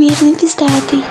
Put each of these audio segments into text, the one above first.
жирный пиздатый.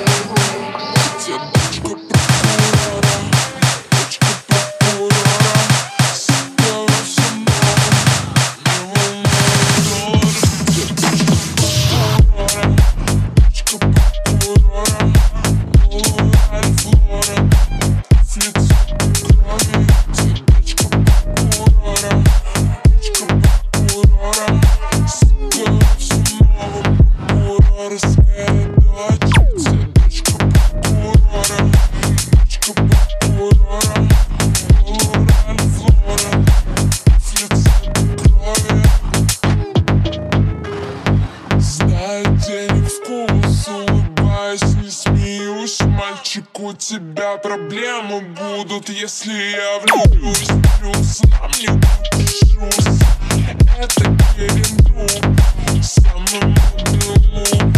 У тебя проблемы будут, если я влюблюсь. Плюс нам не допишусь. Это Кевин Друг, самый модный лук.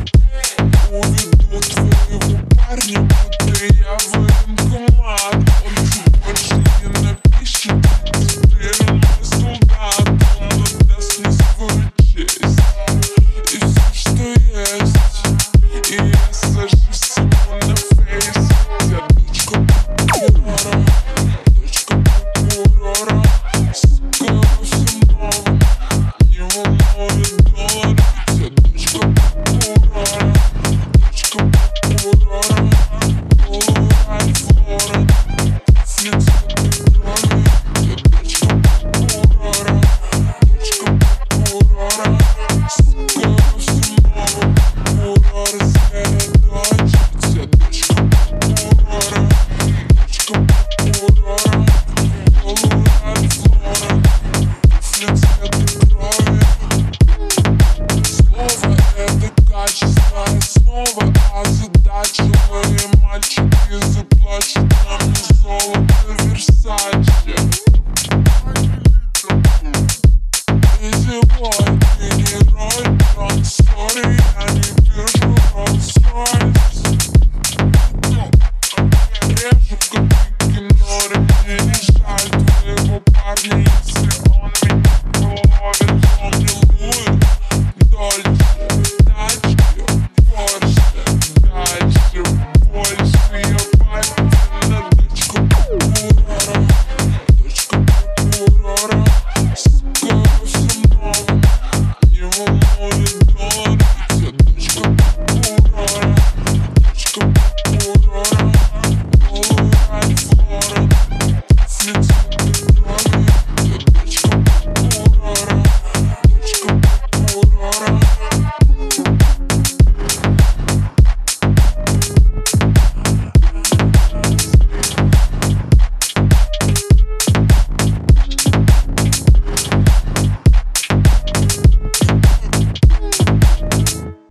Уведу твоего парня, будто я военкомат. Он чуть больше не напишет, теперь он мой солдат. Он отдаст мне свою честь и все, что есть. И я сажусь ему на фейс. Я дочка прокурора, сука во всем новом. Не волнует доллар, ведь я дочка прокурора. Дочка прокурора, полурай флора. Флиц крови, я дочка прокурора. Дочка прокурора, сука во всем новом. Прокурорская дочь, ведь я дочка прокурора. Дочка прокурора, полурай флора. Флиц